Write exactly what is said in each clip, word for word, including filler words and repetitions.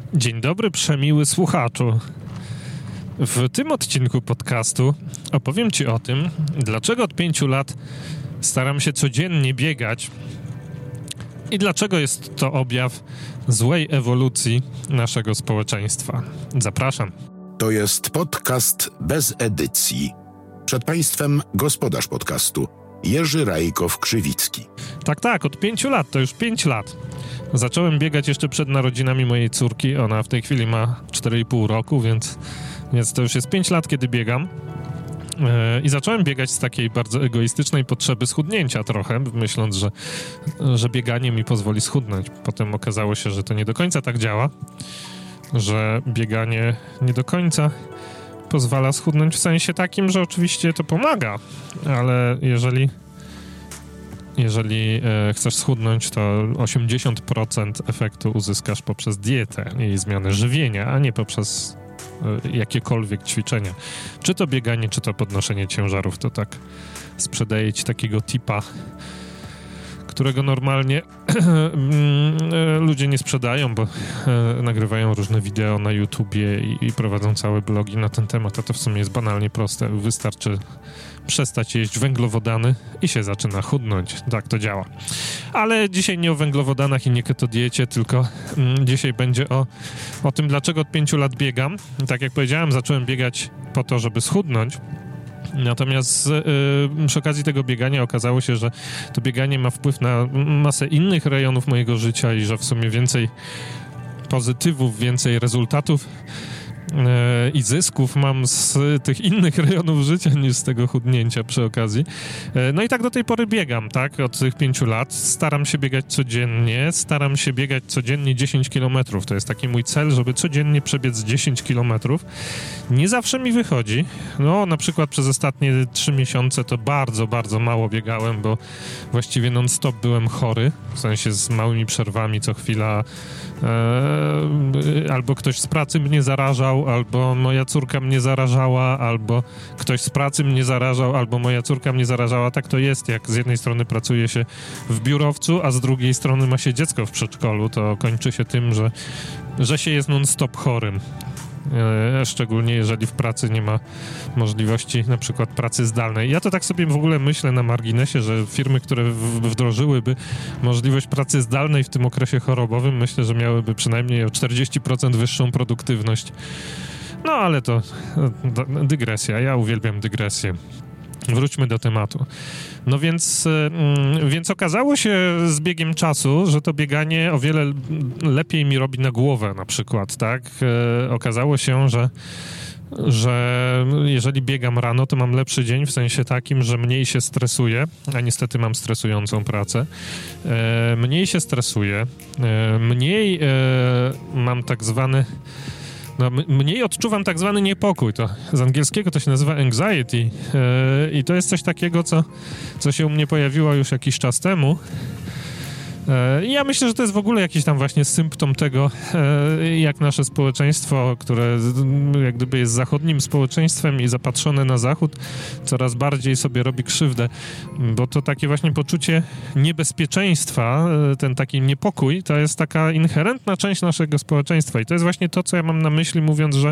Dzień dobry, przemiły słuchaczu. W tym odcinku podcastu opowiem Ci o tym, dlaczego od pięciu lat staram się codziennie biegać i dlaczego jest to objaw złej ewolucji naszego społeczeństwa. Zapraszam. To jest podcast bez edycji. Przed Państwem gospodarz podcastu Jerzy Rajkow-Krzywicki. Tak, tak, od pięciu lat, to już pięć lat. Zacząłem biegać jeszcze przed narodzinami mojej córki. Ona w tej chwili ma cztery i pół roku, więc, więc to już jest pięć lat, kiedy biegam. Yy, I zacząłem biegać z takiej bardzo egoistycznej potrzeby schudnięcia trochę, myśląc, że, że bieganie mi pozwoli schudnąć. Potem okazało się, że to nie do końca tak działa, że bieganie nie do końca pozwala schudnąć w sensie takim, że oczywiście to pomaga, ale jeżeli... Jeżeli e, chcesz schudnąć, to osiemdziesiąt procent efektu uzyskasz poprzez dietę i zmianę żywienia, a nie poprzez e, jakiekolwiek ćwiczenia. Czy to bieganie, czy to podnoszenie ciężarów, to tak sprzedaję Ci takiego tipa, którego normalnie ludzie nie sprzedają, bo e, nagrywają różne wideo na YouTubie i, i prowadzą całe blogi na ten temat, a to w sumie jest banalnie proste. Wystarczy przestać jeść węglowodany i się zaczyna chudnąć. Tak to działa. Ale dzisiaj nie o węglowodanach i nie ketodiecie, tylko mm, dzisiaj będzie o, o tym, dlaczego od pięciu lat biegam. Tak jak powiedziałem, zacząłem biegać po to, żeby schudnąć. Natomiast yy, przy okazji tego biegania okazało się, że to bieganie ma wpływ na masę innych rejonów mojego życia i że w sumie więcej pozytywów, więcej rezultatów i zysków mam z tych innych rejonów życia niż z tego chudnięcia przy okazji. No i tak do tej pory biegam, tak? Od tych pięciu lat. Staram się biegać codziennie. Staram się biegać codziennie dziesięć kilometrów. To jest taki mój cel, żeby codziennie przebiec dziesięć kilometrów. Nie zawsze mi wychodzi. No, na przykład przez ostatnie trzy miesiące to bardzo, bardzo mało biegałem, bo właściwie non-stop byłem chory. W sensie z małymi przerwami co chwila. E, albo ktoś z pracy mnie zarażał, albo moja córka mnie zarażała, albo ktoś z pracy mnie zarażał, albo moja córka mnie zarażała. Tak to jest, jak z jednej strony pracuje się w biurowcu, a z drugiej strony ma się dziecko w przedszkolu, to kończy się tym, że, że się jest non-stop chorym. E, szczególnie jeżeli w pracy nie ma możliwości na przykład pracy zdalnej. Ja to tak sobie w ogóle myślę na marginesie, że firmy, które w- wdrożyłyby możliwość pracy zdalnej w tym okresie chorobowym, myślę, że miałyby przynajmniej o czterdzieści procent wyższą produktywność. No ale to e, dygresja. Ja uwielbiam dygresję. Wróćmy do tematu. No więc, yy, więc okazało się z biegiem czasu, że to bieganie o wiele lepiej mi robi na głowę na przykład, tak? Yy, okazało się, że że jeżeli biegam rano, to mam lepszy dzień w sensie takim, że mniej się stresuję, a niestety mam stresującą pracę. Yy, mniej się stresuję, yy, mniej yy, mam tak zwany No, m- mniej odczuwam tak zwany niepokój. To z angielskiego to się nazywa anxiety yy, i to jest coś takiego, co, co się u mnie pojawiło już jakiś czas temu. I ja myślę, że to jest w ogóle jakiś tam właśnie symptom tego, jak nasze społeczeństwo, które jak gdyby jest zachodnim społeczeństwem i zapatrzone na zachód, coraz bardziej sobie robi krzywdę, bo to takie właśnie poczucie niebezpieczeństwa, ten taki niepokój, to jest taka inherentna część naszego społeczeństwa i to jest właśnie to, co ja mam na myśli, mówiąc, że,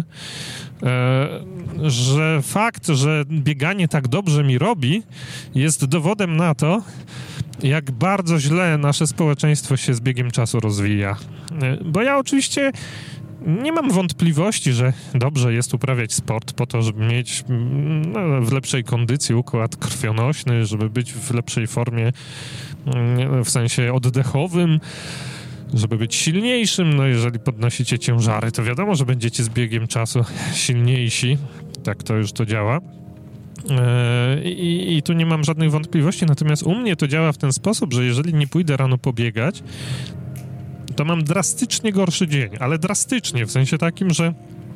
że fakt, że bieganie tak dobrze mi robi, jest dowodem na to, jak bardzo źle nasze społeczeństwo się z biegiem czasu rozwija. Bo ja oczywiście nie mam wątpliwości, że dobrze jest uprawiać sport po to, żeby mieć no, w lepszej kondycji układ krwionośny, żeby być w lepszej formie w sensie oddechowym, żeby być silniejszym. No jeżeli podnosicie ciężary, to wiadomo, że będziecie z biegiem czasu silniejsi. Tak to już to działa. I, I tu nie mam żadnych wątpliwości, natomiast u mnie to działa w ten sposób, że jeżeli nie pójdę rano pobiegać, to mam drastycznie gorszy dzień, ale drastycznie, w sensie takim, że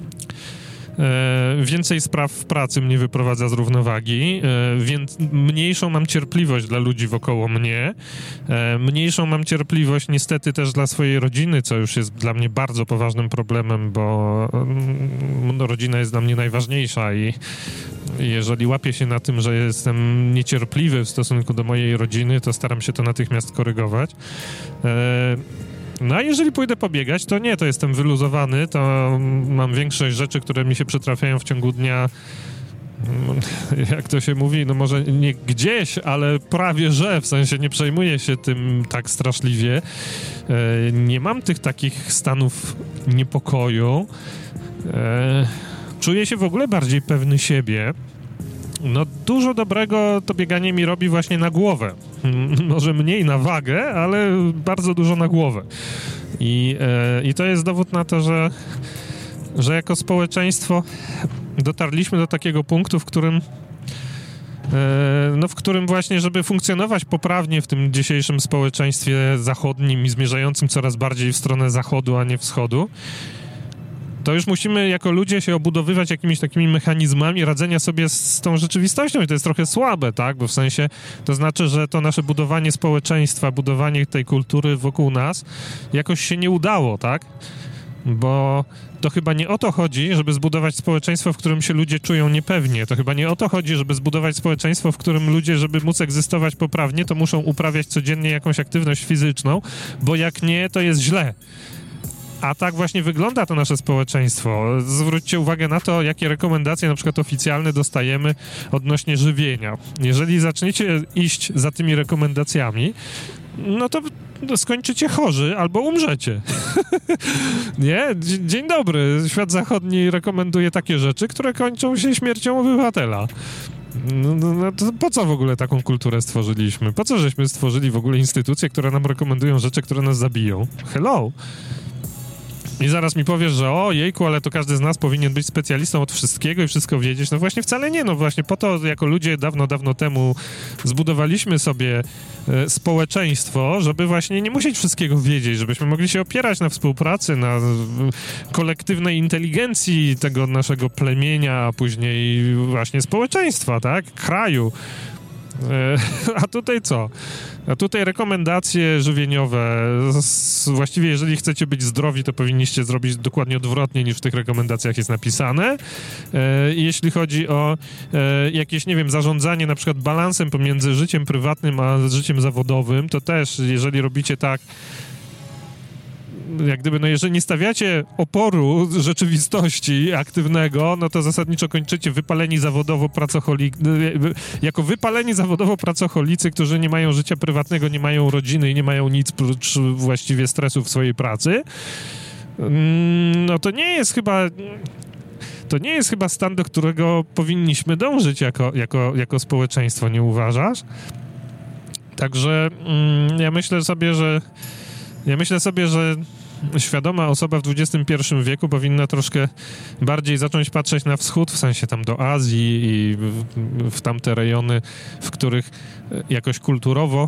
E, więcej spraw w pracy mnie wyprowadza z równowagi, e, więc mniejszą mam cierpliwość dla ludzi wokoło mnie, e, mniejszą mam cierpliwość niestety też dla swojej rodziny, co już jest dla mnie bardzo poważnym problemem, bo no, rodzina jest dla mnie najważniejsza i jeżeli łapię się na tym, że jestem niecierpliwy w stosunku do mojej rodziny, to staram się to natychmiast korygować. E, No a jeżeli pójdę pobiegać, to nie, to jestem wyluzowany, to mam większość rzeczy, które mi się przytrafiają w ciągu dnia, jak to się mówi, no może nie gdzieś, ale prawie że, w sensie nie przejmuję się tym tak straszliwie. Nie mam tych takich stanów niepokoju. Czuję się w ogóle bardziej pewny siebie. No dużo dobrego to bieganie mi robi właśnie na głowę. Może mniej na wagę, ale bardzo dużo na głowę. I, e, i to jest dowód na to, że, że jako społeczeństwo dotarliśmy do takiego punktu, w którym e, no w którym właśnie, żeby funkcjonować poprawnie w tym dzisiejszym społeczeństwie zachodnim i zmierzającym coraz bardziej w stronę zachodu, a nie wschodu, to już musimy jako ludzie się obudowywać jakimiś takimi mechanizmami radzenia sobie z tą rzeczywistością i to jest trochę słabe, tak? Bo w sensie to znaczy, że to nasze budowanie społeczeństwa, budowanie tej kultury wokół nas jakoś się nie udało, tak? Bo to chyba nie o to chodzi, żeby zbudować społeczeństwo, w którym się ludzie czują niepewnie. To chyba nie o to chodzi, żeby zbudować społeczeństwo, w którym ludzie, żeby móc egzystować poprawnie, to muszą uprawiać codziennie jakąś aktywność fizyczną, bo jak nie, to jest źle. A tak właśnie wygląda to nasze społeczeństwo. Zwróćcie uwagę na to, jakie rekomendacje na przykład oficjalne dostajemy odnośnie żywienia. Jeżeli zaczniecie iść za tymi rekomendacjami, no to skończycie chorzy albo umrzecie. Nie? Dzień dobry. Świat zachodni rekomenduje takie rzeczy, które kończą się śmiercią obywatela. No, no, no to po co w ogóle taką kulturę stworzyliśmy? Po co żeśmy stworzyli w ogóle instytucje, które nam rekomendują rzeczy, które nas zabiją? Hello! I zaraz mi powiesz, że o jejku, ale to każdy z nas powinien być specjalistą od wszystkiego i wszystko wiedzieć. No właśnie wcale nie, no właśnie po to jako ludzie dawno, dawno temu zbudowaliśmy sobie e, społeczeństwo, żeby właśnie nie musieć wszystkiego wiedzieć, żebyśmy mogli się opierać na współpracy, na e, kolektywnej inteligencji tego naszego plemienia, a później właśnie społeczeństwa, tak? Kraju. E, a tutaj co? A tutaj rekomendacje żywieniowe. Właściwie jeżeli chcecie być zdrowi, to powinniście zrobić dokładnie odwrotnie niż w tych rekomendacjach jest napisane. E, jeśli chodzi o e, jakieś, nie wiem, zarządzanie na przykład balansem pomiędzy życiem prywatnym a życiem zawodowym, to też jeżeli robicie tak, jak gdyby, no jeżeli nie stawiacie oporu rzeczywistości aktywnego, no to zasadniczo kończycie wypaleni zawodowo pracocholi... jako wypaleni zawodowo pracocholicy, którzy nie mają życia prywatnego, nie mają rodziny i nie mają nic prócz właściwie stresu w swojej pracy. No to nie jest chyba... To nie jest chyba stan, do którego powinniśmy dążyć jako, jako, jako społeczeństwo, nie uważasz? Także mm, ja myślę sobie, że Ja myślę sobie, że świadoma osoba w dwudziestym pierwszym wieku powinna troszkę bardziej zacząć patrzeć na wschód, w sensie tam do Azji i w, w tamte rejony, w których jakoś kulturowo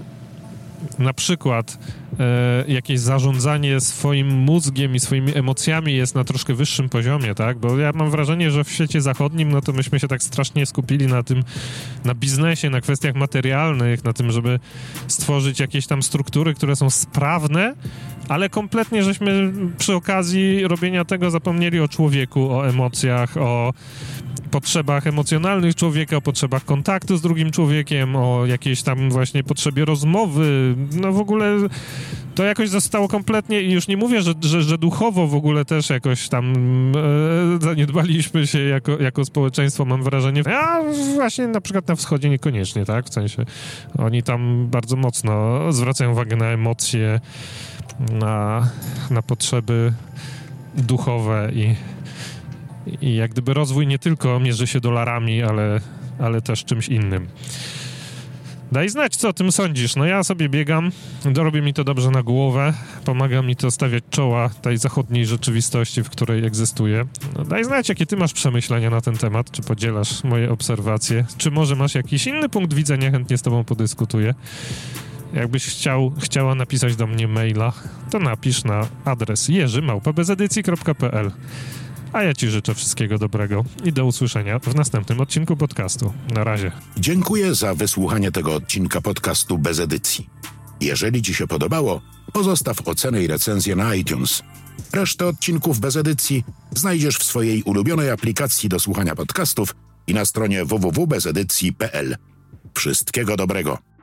na przykład e, jakieś zarządzanie swoim mózgiem i swoimi emocjami jest na troszkę wyższym poziomie, tak? Bo ja mam wrażenie, że w świecie zachodnim, no to myśmy się tak strasznie skupili na tym, na biznesie, na kwestiach materialnych, na tym, żeby stworzyć jakieś tam struktury, które są sprawne, ale kompletnie żeśmy przy okazji robienia tego zapomnieli o człowieku, o emocjach, o potrzebach emocjonalnych człowieka, o potrzebach kontaktu z drugim człowiekiem, o jakiejś tam właśnie potrzebie rozmowy. No w ogóle to jakoś zostało kompletnie, i już nie mówię, że, że, że duchowo w ogóle też jakoś tam e, zaniedbaliśmy się jako, jako społeczeństwo, mam wrażenie. A właśnie na przykład na wschodzie niekoniecznie, tak? W sensie oni tam bardzo mocno zwracają uwagę na emocje, na, na potrzeby duchowe i I jak gdyby rozwój nie tylko mierzy się dolarami, ale, ale też czymś innym. Daj znać, co o tym sądzisz. No ja sobie biegam, robi mi to dobrze na głowę, pomaga mi to stawiać czoła tej zachodniej rzeczywistości, w której egzystuję. No daj znać, jakie ty masz przemyślenia na ten temat, czy podzielasz moje obserwacje, czy może masz jakiś inny punkt widzenia, chętnie z tobą podyskutuję. Jakbyś chciał, chciała napisać do mnie maila, to napisz na adres jerzy małpa bez edycji kropka p l. A ja ci życzę wszystkiego dobrego i do usłyszenia w następnym odcinku podcastu. Na razie. Dziękuję za wysłuchanie tego odcinka podcastu Bez Edycji. Jeżeli ci się podobało, pozostaw ocenę i recenzję na iTunes. Resztę odcinków Bez Edycji znajdziesz w swojej ulubionej aplikacji do słuchania podcastów i na stronie w w w kropka bez edycji kropka p l. Wszystkiego dobrego.